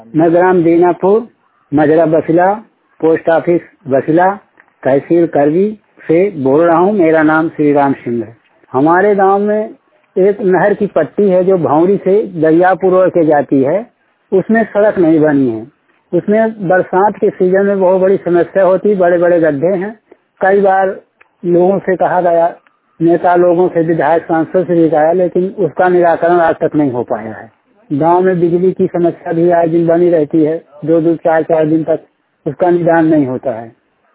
मैं ग्राम दीनापुर, मजरा बसिला, पोस्ट ऑफिस बसिला, तहसील करवी से बोल रहा हूँ। मेरा नाम श्री राम सिंह है। हमारे गांव में एक नहर की पट्टी है जो भौंरी से दरियापुर ओर के जाती है, उसमें सड़क नहीं बनी है। उसमें बरसात के सीजन में बहुत बड़ी समस्या होती, बड़े बड़े गड्ढे हैं। कई बार लोगों से कहा गया, नेता लोगों से, विधायक सांसद से भी कहा, लेकिन उसका निराकरण आज तक नहीं हो पाया है। गांव में बिजली की समस्या भी आज दिन बनी रहती है, 2-2, 4-4 दिन तक उसका निदान नहीं होता है।